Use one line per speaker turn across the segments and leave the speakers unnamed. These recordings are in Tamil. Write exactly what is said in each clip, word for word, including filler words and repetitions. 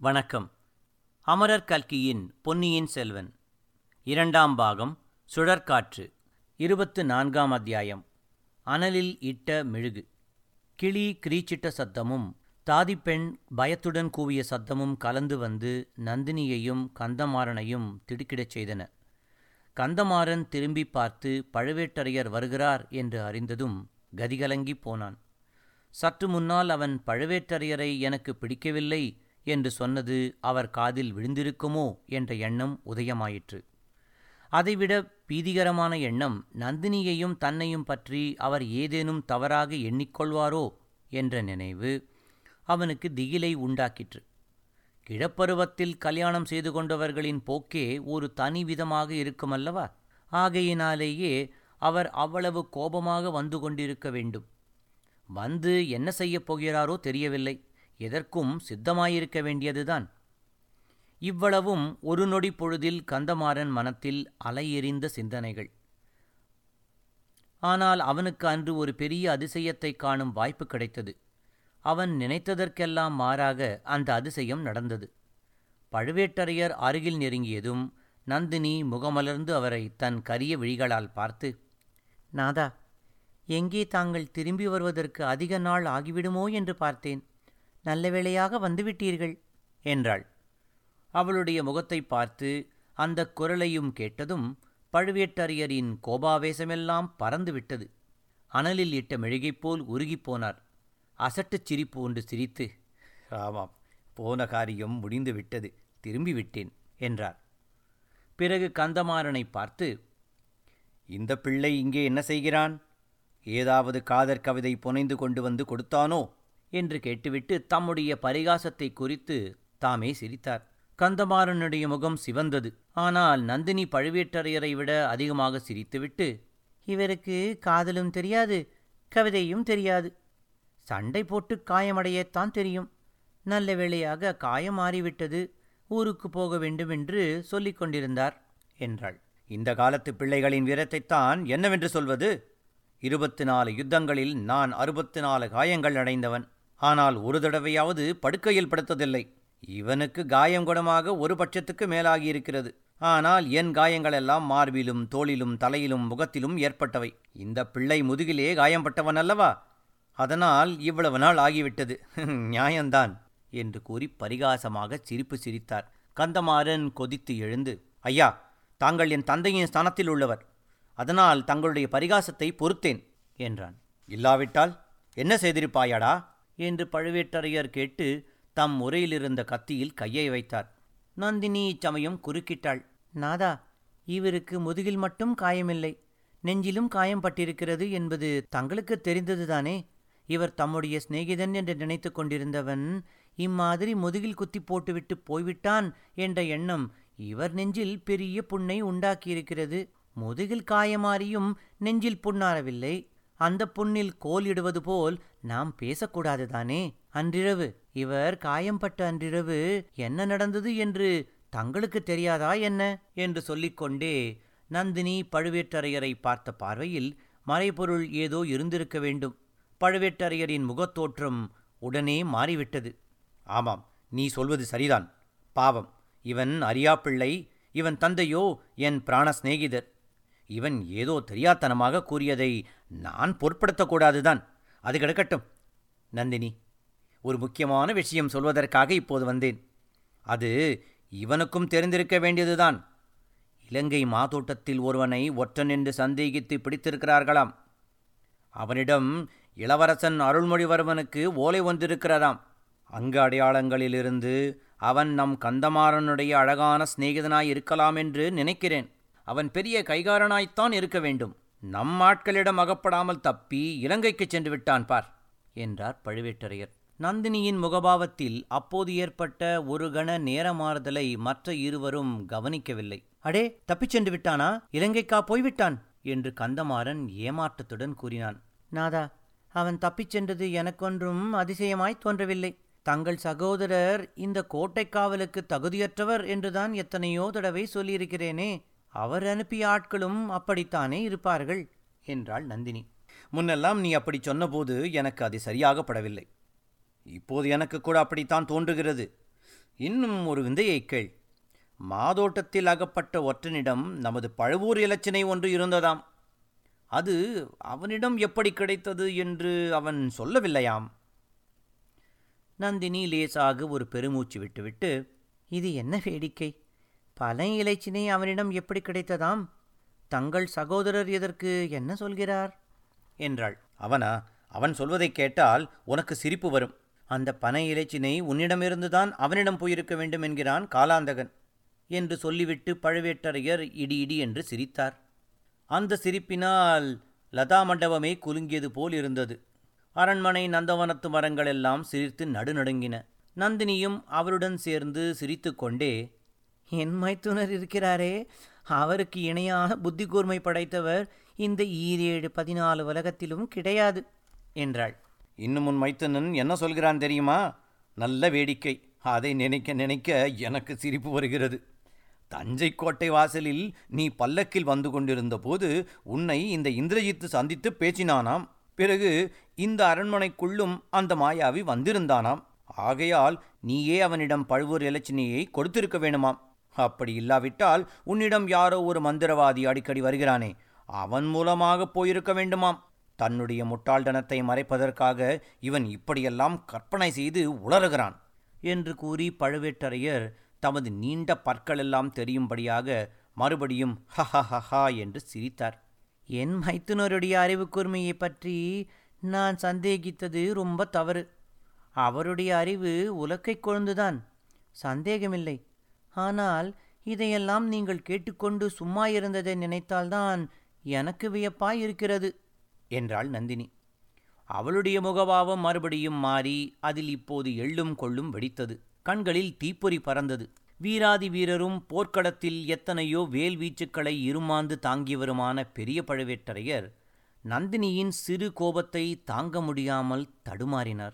வணக்கம். அமரர் கல்கியின் பொன்னியின் செல்வன் இரண்டாம் பாகம் சுழற்காற்று இருபத்து நான்காம் அத்தியாயம். அனலில் இட்ட மெழுகு. கிளி கிரீச்சிட்ட சத்தமும் தாதிப்பெண் பயத்துடன் கூவிய சத்தமும் கலந்து வந்து நந்தினியையும் கந்தமாறனையும் திடுக்கிடச் செய்தன. கந்தமாறன் திரும்பி பார்த்து பழுவேட்டரையர் வருகிறார் என்று அறிந்ததும் கதிகலங்கிப் போனான். சற்று முன்னால் அவன் பழுவேட்டரையரை எனக்கு பிடிக்கவில்லை என்று சொன்னது அவர் காதில் விழுந்திருக்குமோ என்ற எண்ணம் உதயமாயிற்று. அதைவிட பீதிகரமான எண்ணம் நந்தினியையும் தன்னையும் பற்றி அவர் ஏதேனும் தவறாக எண்ணிக்கொள்வாரோ என்ற நினைவு அவனுக்கு திகிலை உண்டாக்கிற்று. கிழப்பருவத்தில் கல்யாணம் செய்து கொண்டவர்களின் போக்கே ஒரு தனி விதமாக இருக்குமல்லவா? ஆகையினாலேயே அவர் அவ்வளவு கோபமாக வந்து கொண்டிருக்க வேண்டும். வந்து என்ன செய்யப் போகிறாரோ தெரியவில்லை. எதற்கும் சித்தமாயிருக்க வேண்டியதுதான். இவ்வளவும் ஒரு நொடி பொழுதில் கந்தமாறன் மனத்தில் அலையெறிந்த சிந்தனைகள். ஆனால் அவனுக்கு அன்று ஒரு பெரிய அதிசயத்தை காணும் வாய்ப்பு கிடைத்தது. அவன் நினைத்ததற்கெல்லாம் மாறாக அந்த அதிசயம் நடந்தது. பழுவேட்டரையர் அருகில் நெருங்கியதும் நந்தினி முகமலர்ந்து அவரை தன் கரிய விழிகளால் பார்த்து, நாதா, எங்கே தாங்கள் திரும்பி வருவதற்கு அதிக நாள் ஆகிவிடுமோ என்று பார்த்தேன். நல்ல வேளையாக வந்துவிட்டீர்கள் என்றாள். அவளுடைய முகத்தை பார்த்து அந்த குரலையும் கேட்டதும் பழுவேட்டரையரின் கோபாவேசமெல்லாம் பறந்துவிட்டது. அனலில் இட்ட மெழுகைப்போல் உருகிப்போனார். அசட்டுச் சிரிப்பு ஒன்று சிரித்து, ஆமாம், போன காரியம் முடிந்து விட்டது, திரும்பிவிட்டேன் என்றார். பிறகு கந்தமாறனை பார்த்து, இந்த பிள்ளை இங்கே என்ன செய்கிறான்? ஏதாவது காதற் கவிதை புனைந்து கொண்டு வந்து கொடுத்தானோ என்று கேட்டுவிட்டு தம்முடைய பரிகாசத்தை குறித்து தாமே சிரித்தார். கந்தமாறனுடைய முகம் சிவந்தது. ஆனால் நந்தினி பழுவேட்டரையரை விட அதிகமாக சிரித்துவிட்டு, இவருக்கு காதலும் தெரியாது, கவிதையும் தெரியாது, சண்டை போட்டு காயமடையத்தான் தெரியும். நல்ல வேளையாக காயம் மாறிவிட்டது, ஊருக்கு போக வேண்டும் என்று சொல்லிக் கொண்டிருந்தார் என்றாள். இந்த காலத்து பிள்ளைகளின் வீரத்தைத்தான் என்னவென்று சொல்வது? இருபத்தி நாலு யுத்தங்களில் நான் அறுபத்தி நாலு காயங்கள் அடைந்தவன். ஆனால் ஒரு தடவையாவது படுக்கையில் படுத்ததில்லை. இவனுக்கு காயம் குணமாக ஒரு பட்சத்துக்கு மேலாகியிருக்கிறது. ஆனால் என் காயங்களெல்லாம் மார்பிலும் தோளிலும் தலையிலும் முகத்திலும் ஏற்பட்டவை. இந்த பிள்ளை முதுகிலே காயம்பட்டவன் அல்லவா? அதனால் இவ்வளவு நாள் ஆகிவிட்டது. நியாயந்தான் என்று கூறி பரிகாசமாக சிரிப்பு சிரித்தார். கந்தமாறன் கொதித்து எழுந்து, ஐயா, தாங்கள் என் தந்தையின் ஸ்தானத்தில் உள்ளவர், அதனால் தங்களுடைய பரிகாசத்தை பொறுத்தேன் என்றான். இல்லாவிட்டால் என்ன செய்திருப்பாயாடா என்று பழுவேட்டரையர் கேட்டு தம் உரையிலிருந்த கத்தியில் கையை வைத்தார். நந்தினி இச்சமயம் குறுக்கிட்டாள். நாதா, இவருக்கு முதுகில் மட்டும் காயமில்லை, நெஞ்சிலும் காயம் பட்டிருக்கிறது என்பது தங்களுக்கு தெரிந்ததுதானே? இவர் தம்முடைய சிநேகிதன் என்று நினைத்து கொண்டிருந்தவன் இம்மாதிரி முதுகில் குத்தி போட்டுவிட்டு போய்விட்டான் என்ற எண்ணம் இவர் நெஞ்சில் பெரிய புண்ணை உண்டாக்கியிருக்கிறது. முதுகில் காயமாறியும் நெஞ்சில் புண்ணாறவில்லை. அந்த புண்ணில் கோல் இடுவது போல் நாம் பேசக்கூடாதுதானே? அன்றிரவு இவர் காயம்பட்ட அன்றிரவு என்ன நடந்தது என்று தங்களுக்கு தெரியாதா என்ன என்று சொல்லிக்கொண்டே நந்தினி பழுவேட்டரையரை பார்த்த பார்வையில் மறைபொருள் ஏதோ இருந்திருக்க வேண்டும். பழுவேட்டரையரின் முகத்தோற்றம் உடனே மாறிவிட்டது. ஆமாம், நீ சொல்வது சரிதான். பாவம், இவன் அறியாப்பிள்ளை. இவன் தந்தையோ என் பிராண சிநேகிதர். இவன் ஏதோ தெரியாத்தனமாக கூறியதை நான் பொருட்படுத்தக்கூடாதுதான். அது கிடக்கட்டும். நந்தினி, ஒரு முக்கியமான விஷயம் சொல்வதற்காக இப்போது வந்தேன். அது இவனுக்கும் தெரிந்திருக்க வேண்டியதுதான். இலங்கை மாதோட்டத்தில் ஒருவனை ஒற்றன் என்று சந்தேகித்து பிடித்திருக்கிறார்களாம். அவனிடம் இளவரசன் அருள்மொழிவர்மனுக்கு ஓலை ஒன்றிருக்கிறதாம். அங்கு அடையாளங்களிலிருந்து அவன் நம் கந்தமாறனுடைய அழகான சிநேகிதனாய் இருக்கலாம் என்று நினைக்கிறேன். அவன் பெரிய கைகாரனாய்த்தான் இருக்க வேண்டும். நம் ஆட்களிடம் அகப்படாமல் தப்பி இலங்கைக்கு சென்று விட்டான் பார் என்றார் பழுவேட்டரையர். நந்தினியின் முகபாவத்தில் அப்போது ஏற்பட்ட ஒரு கண நேரமாறுதலை மற்ற இருவரும் கவனிக்கவில்லை. அடே, தப்பிச் சென்று விட்டானா? இலங்கைக்கா போய்விட்டான் என்று கந்தமாறன் ஏமாற்றத்துடன் கூறினான். நாதா, அவன் தப்பிச் சென்றது எனக்கொன்றும் அதிசயமாய் தோன்றவில்லை. தங்கள் சகோதரர் இந்த கோட்டை காவலுக்கு தகுதியற்றவர் என்றுதான் எத்தனையோ தடவை சொல்லியிருக்கிறேனே. அவர் அனுப்பிய ஆட்களும் அப்படித்தானே இருப்பார்கள் என்றாள் நந்தினி. முன்னெல்லாம் நீ அப்படி சொன்னபோது எனக்கு அது சரியாகப்படவில்லை. இப்போது எனக்கு கூட அப்படித்தான் தோன்றுகிறது. இன்னும் ஒரு விந்தையைக் கேள். மாதோட்டத்தில் அகப்பட்ட ஒற்றனிடம் நமது பழுவூர் இலச்சினை ஒன்று இருந்ததாம். அது அவனிடம் எப்படி கிடைத்தது என்று அவன் சொல்லவில்லையாம். நந்தினி லேசாக ஒரு பெருமூச்சு விட்டுவிட்டு, இது என்ன வேடிக்கை? பனை இலைச்சினை அவனிடம் எப்படி கிடைத்ததாம்? தங்கள் சகோதரர் எதற்கு என்ன சொல்கிறார் என்றாள். அவனா? அவன் சொல்வதைக் கேட்டால் உனக்கு சிரிப்பு வரும். அந்த பனை இலைச்சினை உன்னிடமிருந்துதான் அவனிடம் போயிருக்க வேண்டும் என்கிறான் காலாந்தகன் என்று சொல்லிவிட்டு பழுவேட்டரையர் இடி இடி என்று சிரித்தார். அந்த சிரிப்பினால் லதா மண்டபமே குலுங்கியது போல் இருந்தது. அரண்மனை நந்தவனத்து மரங்களெல்லாம் சிரித்து நடுநடுங்கின. நந்தினியும் அவருடன் சேர்ந்து சிரித்து கொண்டே, என் மைத்துனர் இருக்கிறாரே, அவருக்கு இணையான புத்தி கூர்மை படைத்தவர் இந்த ஈரேழு பதினாலு உலகத்திலும் கிடையாது என்றாள். இன்னும் உன் மைத்துனன் என்ன சொல்கிறான் தெரியுமா? நல்ல வேடிக்கை. அதை நினைக்க நினைக்க எனக்கு சிரிப்பு வருகிறது. தஞ்சை கோட்டை வாசலில் நீ பல்லக்கில் வந்து கொண்டிருந்த போது உன்னை இந்த இந்திரஜித்து சந்தித்து பேசினானாம். பிறகு இந்த அரண்மனைக்குள்ளும் அந்த மாயாவி வந்திருந்தானாம். ஆகையால் நீயே அவனிடம் பழுவூர் இலச்சினையை கொடுத்திருக்க வேணுமாம். அப்படி இல்லாவிட்டால் உன்னிடம் யாரோ ஒரு மந்திரவாதி அடிக்கடி வருகிறானே, அவன் மூலமாக போயிருக்க வேண்டுமாம். தன்னுடைய முட்டாள்தனத்தை மறைப்பதற்காக இவன் இப்படியெல்லாம் கற்பனை செய்து உளறுகிறான் என்று கூறி பழுவேட்டரையர் தமது நீண்ட பற்களெல்லாம் தெரியும்படியாக மறுபடியும் ஹஹஹஹா என்று சிரித்தார். என் மைத்துனருடைய அறிவு கூர்மையை பற்றி நான் சந்தேகித்தது ரொம்ப தவறு. அவருடைய அறிவு உலக்கை கொழுந்துதான், சந்தேகமில்லை. ஆனால் இதையெல்லாம் நீங்கள் கேட்டுக்கொண்டு சும்மா இருந்ததை நினைத்தால்தான் எனக்கு வியப்பாய் இருக்கிறது என்றாள் நந்தினி. அவளுடைய முகபாவம் மறுபடியும் மாறி அதில் இப்போது எள்ளும் கொள்ளும் வெடித்தது. கண்களில் தீப்பொறி பறந்தது. வீராதி வீரரும் போர்க்களத்தில் எத்தனையோ வேல் வீச்சுக்களை இருமாந்து தாங்கியவருமான பெரிய பழுவேட்டரையர் நந்தினியின் சிறு கோபத்தை தாங்க முடியாமல் தடுமாறினார்.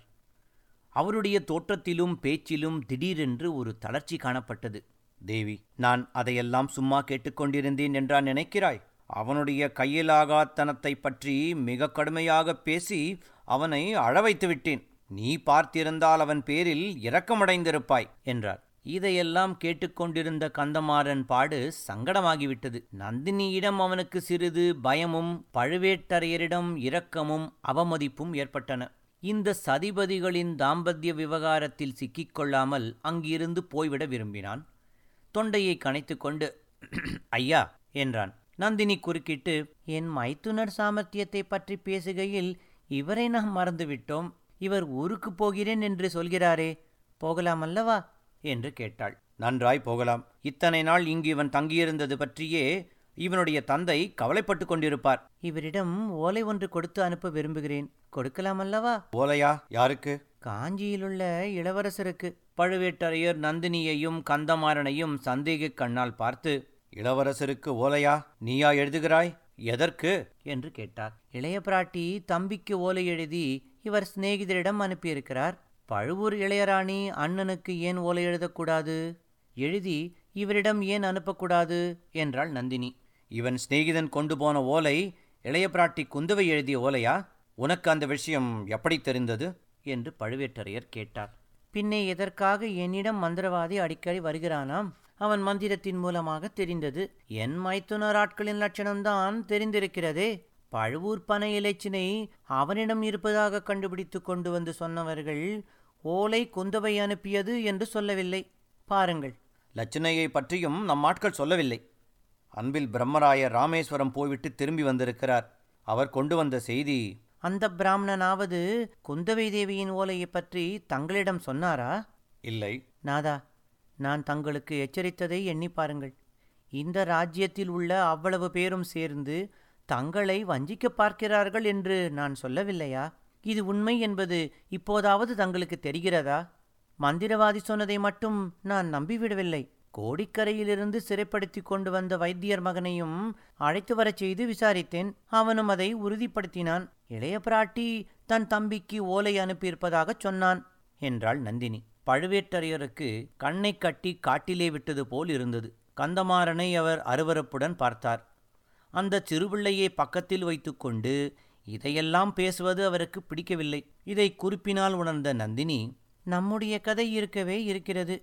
அவருடைய தோற்றத்திலும் பேச்சிலும் திடீரென்று ஒரு தளர்ச்சி காணப்பட்டது. தேவி, நான் அதையெல்லாம் சும்மா கேட்டுக்கொண்டிருந்தேன் என்றா நினைக்கிறாய்? அவனுடைய கையிலாகாத்தனத்தை பற்றி மிக கடுமையாக பேசி அவனை அழவைத்து விட்டேன். நீ பார்த்திருந்தால் அவன் பேரில் இரக்கமடைந்திருப்பாய் என்றார். இதையெல்லாம் கேட்டுக்கொண்டிருந்த கந்தமாறன் பாடு சங்கடமாகிவிட்டது. நந்தினியிடம் அவனுக்கு சிறிது பயமும் பழுவேட்டரையரிடம் இரக்கமும் அவமதிப்பும் ஏற்பட்டன. இந்த சதிபதிகளின் தாம்பத்திய விவகாரத்தில் சிக்கிக்கொள்ளாமல் அங்கிருந்து போய்விட விரும்பினான். தொண்டையை கனைத்து கொண்டு ஐயா என்றான். நந்தினி குறுக்கிட்டு, என் மைத்துனர் சாமர்த்தியத்தை பற்றி பேசுகையில் இவரை நாம் மறந்துவிட்டோம். இவர் ஊருக்கு போகிறேன் என்று சொல்கிறாரே, போகலாம் அல்லவா என்று கேட்டாள். நன்றாய் போகலாம். இத்தனை நாள் இங்கு இவன் தங்கியிருந்தது பற்றியே இவனுடைய தந்தை கவலைப்பட்டு கொண்டிருப்பார். இவரிடம் ஓலை ஒன்று கொடுத்து அனுப்ப விரும்புகிறேன். கொடுக்கலாம் அல்லவா? ஓலையா? யாருக்கு? காஞ்சியிலுள்ள இளவரசருக்கு. பழுவேட்டரையர் நந்தினியையும் கந்தமாறனையும் சந்தேக கண்ணால் பார்த்து, இளவரசருக்கு ஓலையா? நீயா எழுதுகிறாய்? எதற்கு என்று கேட்டார். இளைய பிராட்டி தம்பிக்கு ஓலை எழுதி இவர் சிநேகிதரிடம் அனுப்பியிருக்கிறார். பழுவூர் இளையராணி அண்ணனுக்கு ஏன் ஓலை எழுதக்கூடாது? எழுதி இவரிடம் ஏன் அனுப்பக்கூடாது என்றாள் நந்தினி. இவன் சிநேகிதன் கொண்டு போன ஓலை இளைய பிராட்டி குந்தவை எழுதிய ஓலையா? உனக்கு அந்த விஷயம் எப்படி தெரிந்தது என்று பழுவேட்டரையர் கேட்டார். பின்னே எதற்காக என்னிடம் மந்திரவாதி அடிக்கடி வருகிறானாம்? அவன் மந்திரத்தின் மூலமாக தெரிந்தது. என் மைத்துனர் ஆட்களின் லட்சணம்தான் தெரிந்திருக்கிறதே. பழுவூர் பனை இலைச்சினை அவனிடம் இருப்பதாக கண்டுபிடித்து கொண்டு வந்து சொன்னவர்கள் ஓலை குந்தவை அனுப்பியது என்று சொல்லவில்லை. பாருங்கள். லட்சணையை பற்றியும் நம் ஆட்கள் சொல்லவில்லை. அன்பில் பிரம்மராயர் ராமேஸ்வரம் போய்விட்டு திரும்பி வந்திருக்கிறார். அவர் கொண்டு வந்த செய்தி, அந்த பிராமணனாவது குந்தவை தேவியின் ஓலையை பற்றி தங்களிடம் சொன்னாரா? இல்லை. நாதா, நான் தங்களுக்கு எச்சரித்ததை எண்ணி பாருங்கள். இந்த ராஜ்யத்தில் உள்ள அவ்வளவு பேரும் சேர்ந்து தங்களை வஞ்சிக்க பார்க்கிறார்கள் என்று நான் சொல்லவில்லையா? இது உண்மை என்பது இப்போதாவது தங்களுக்கு தெரிகிறதா? மந்திரவாதி சொன்னதை மட்டும் நான் நம்பிவிடவில்லை. கோடிக்கரையிலிருந்து சிறைப்படுத்தி கொண்டு வந்த வைத்தியர் மகனையும் அழைத்து வரச் செய்து விசாரித்தேன். அவனும் அதை உறுதிப்படுத்தினான். இளைய பிராட்டி தன் தம்பிக்கு ஓலை அனுப்பியிருப்பதாகச் சொன்னான் என்றாள் நந்தினி. பழுவேட்டரையருக்கு கண்ணை கட்டி காட்டிலே விட்டது போல் இருந்தது. கந்தமாறனை அவர் அருவருப்புடன் பார்த்தார். அந்த சிறுபிள்ளையை பக்கத்தில் வைத்துக்கொண்டு இதையெல்லாம் பேசுவது அவருக்கு பிடிக்கவில்லை. இதை குறிப்பினால் உணர்ந்த நந்தினி, நம்முடைய கதை இருக்கவே இருக்கிறது.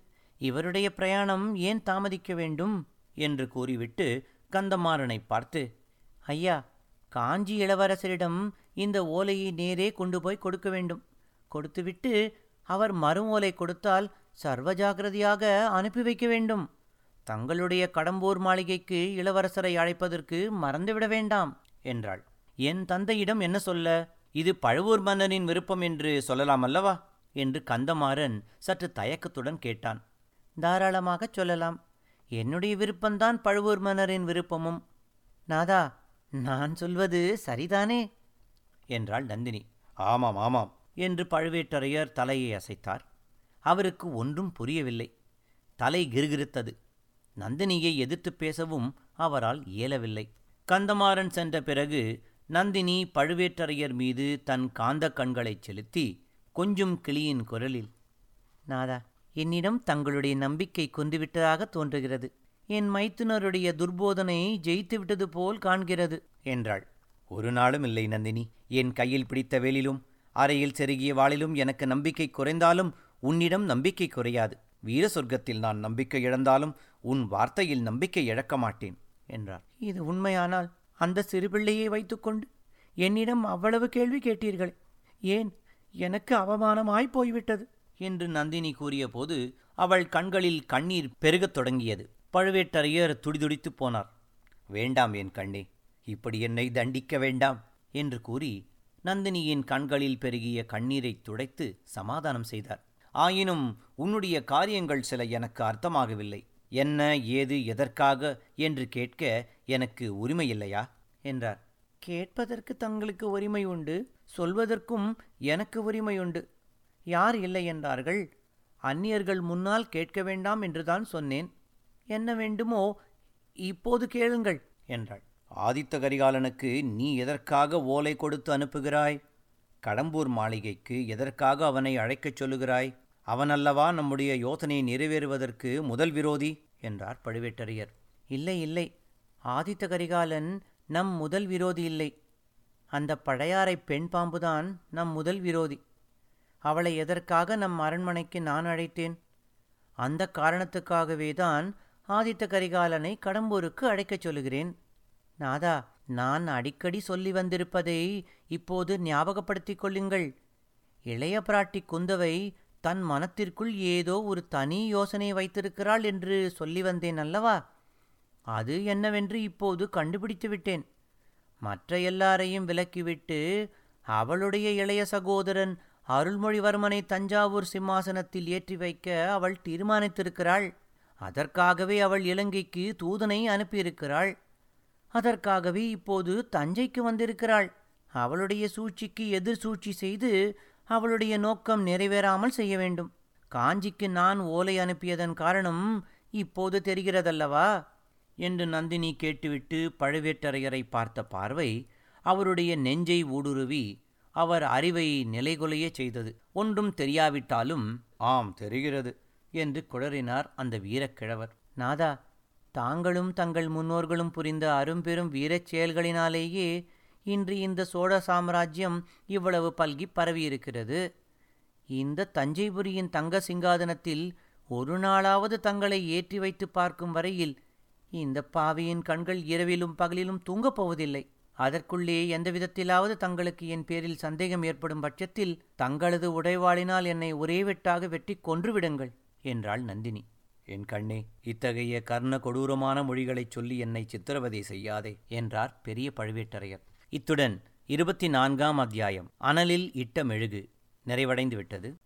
இவருடைய பிரயாணம் ஏன் தாமதிக்க வேண்டும் என்று கூறிவிட்டு கந்தமாறனை பார்த்து, ஐயா, காஞ்சி இளவரசரிடம் இந்த ஓலையை நேரே கொண்டு போய் கொடுக்க வேண்டும். கொடுத்துவிட்டு அவர் மறு ஓலை கொடுத்தால் சர்வ ஜாக்கிரதையாக அனுப்பி வைக்க வேண்டும். தங்களுடைய கடம்பூர் மாளிகைக்கு இளவரசரை அழைப்பதற்கு மறந்துவிட வேண்டாம் என்றாள். என் தந்தையிடம் என்ன சொல்ல? இது பழுவூர் மன்னனின் விருப்பம் என்று சொல்லலாம் அல்லவா என்று கந்தமாறன் சற்று தயக்கத்துடன் கேட்டான். தாராளமாகச் சொல்லலாம். என்னுடைய விருப்பம்தான் பழுவூர் மன்னரின் விருப்பமும். நாதா, நான் சொல்வது சரிதானே என்றாள் நந்தினி.
ஆமாம் ஆமாம்
என்று பழுவேட்டரையர் தலையை அசைத்தார். அவருக்கு ஒன்றும் புரியவில்லை. தலை கிறுகிறுத்தது. நந்தினியை எதிர்த்து பேசவும் அவரால் இயலவில்லை. கந்தமாறன் சென்ற பிறகு நந்தினி பழுவேட்டரையர் மீது தன் காந்த கண்களைச் செலுத்தி கொஞ்சும் கிளியின் குரலில், நாதா, என்னிடம் தங்களுடைய நம்பிக்கை குன்றுவிட்டதாக தோன்றுகிறது. என் மைத்துனருடைய துர்போதனை ஜெயித்துவிட்டது போல் காண்கிறது என்றாள்.
ஒரு நாளும் இல்லை நந்தினி. என் கையில் பிடித்த வேலிலும் அறையில் செருகிய வாளிலும் எனக்கு நம்பிக்கை குறைந்தாலும் உன்னிடம் நம்பிக்கை குறையாது. வீர சொர்க்கத்தில் நான் நம்பிக்கை இழந்தாலும் உன் வார்த்தையில் நம்பிக்கை இழக்க மாட்டேன் என்றார்.
இது உண்மையானால் அந்த சிறுபிள்ளையை வைத்துக்கொண்டு என்னிடம் அவ்வளவு கேள்வி கேட்டீர்கள். ஏன், எனக்கு அவமானமாய் போய்விட்டது என்று நந்தினி கூறிய போது அவள் கண்களில் கண்ணீர் பெருகத் தொடங்கியது. பழுவேட்டரையர் துடிதுடித்து போனார்.
வேண்டாம் என் கண்ணே, இப்படி என்னை தண்டிக்க வேண்டாம்
என்று கூறி நந்தினியின் கண்களில் பெருகிய கண்ணீரை துடைத்து சமாதானம் செய்தார்.
ஆயினும் உன்னுடைய காரியங்கள் சில எனக்கு அர்த்தமாகவில்லை. என்ன, ஏது, எதற்காக என்று கேட்க எனக்கு உரிமை இல்லையா
என்றார். கேட்பதற்கு தங்களுக்கு உரிமை உண்டு, சொல்வதற்கும் எனக்கு உரிமை உண்டு. யார் இல்லை என்றார்கள்? அந்நியர்கள் முன்னால் கேட்க வேண்டாம் என்றுதான் சொன்னேன். என்ன வேண்டுமோ இப்போது கேளுங்கள் என்றாள்.
ஆதித்த கரிகாலனுக்கு நீ எதற்காக ஓலை கொடுத்து அனுப்புகிறாய்? கடம்பூர் மாளிகைக்கு எதற்காக அவனை அழைக்கச் சொல்லுகிறாய்? அவனல்லவா நம்முடைய யோசனை நிறைவேறுவதற்கு முதல் விரோதி
என்றார் பழுவேட்டரையர். இல்லை இல்லை, ஆதித்த கரிகாலன் நம் முதல் விரோதி இல்லை. அந்த பழையாறை பெண் பாம்புதான் நம் முதல் விரோதி. அவளை எதற்காக நம் அரண்மனைக்கு நான் அழைத்தேன்? அந்த காரணத்துக்காகவே தான் ஆதித்த கரிகாலனை கடம்பூருக்கு அழைக்கச் சொல்லுகிறேன். நாதா, நான் அடிக்கடி சொல்லி வந்திருப்பதை இப்போது ஞாபகப்படுத்திக் கொள்ளுங்கள். இளைய பிராட்டி குந்தவை தன் மனத்திற்குள் ஏதோ ஒரு தனி யோசனை வைத்திருக்கிறாள் என்று சொல்லி வந்தேன் அல்லவா? அது என்னவென்று இப்போது கண்டுபிடித்து விட்டேன். மற்ற எல்லாரையும் விலக்கிவிட்டு அவளுடைய இளைய சகோதரன் அருள்மொழிவர்மனை தஞ்சாவூர் சிம்மாசனத்தில் ஏற்றி வைக்க அவள் தீர்மானித்திருக்கிறாள். அதற்காகவே அவள் இலங்கைக்கு தூதனை அனுப்பியிருக்கிறாள். அதற்காகவே இப்போது தஞ்சைக்கு வந்திருக்கிறாள். அவளுடைய சூழ்ச்சிக்கு எதிர் சூழ்ச்சி செய்து அவளுடைய நோக்கம் நிறைவேறாமல் செய்ய வேண்டும். காஞ்சிக்கு நான் ஓலை அனுப்பியதன் காரணம் இப்போது தெரிகிறதல்லவா என்று நந்தினி கேட்டுவிட்டு பழுவேட்டரையரை பார்த்த பார்வை அவருடைய நெஞ்சை ஊடுருவி அவர் அறிவை நிலைகொலைய செய்தது. ஒன்றும் தெரியாவிட்டாலும்
ஆம் தெரிகிறது
என்று குழறினார் அந்த வீரக்கிழவர். நாதா, தாங்களும் தங்கள் முன்னோர்களும் புரிந்த அரும்பெரும் வீரச் செயல்களினாலேயே இன்று இந்த சோழ சாம்ராஜ்யம் இவ்வளவு பல்கி பரவியிருக்கிறது. இந்த தஞ்சைபுரியின் தங்க சிங்காதனத்தில் ஒரு நாளாவது தங்களை ஏற்றி வைத்து பார்க்கும் வரையில் இந்த பாவியின் கண்கள் இரவிலும் பகலிலும் தூங்கப் போவதில்லை. அதற்குள்ளே எந்த விதத்திலாவது தங்களுக்கு என் பேரில் சந்தேகம் ஏற்படும் பட்சத்தில் தங்களது உடைவாளினால் என்னை ஒரே வெட்டாக வெட்டி கொன்றுவிடுங்கள் என்றாள் நந்தினி.
என் கண்ணே, இத்தகைய கர்ண கொடூரமான மொழிகளைச் சொல்லி என்னை சித்திரவதை செய்யாதே
என்றார் பெரிய பழுவேட்டரையர். இத்துடன் இருபத்தி நான்காம் அத்தியாயம் அனலில் இட்ட மெழுகு நிறைவடைந்து விட்டது.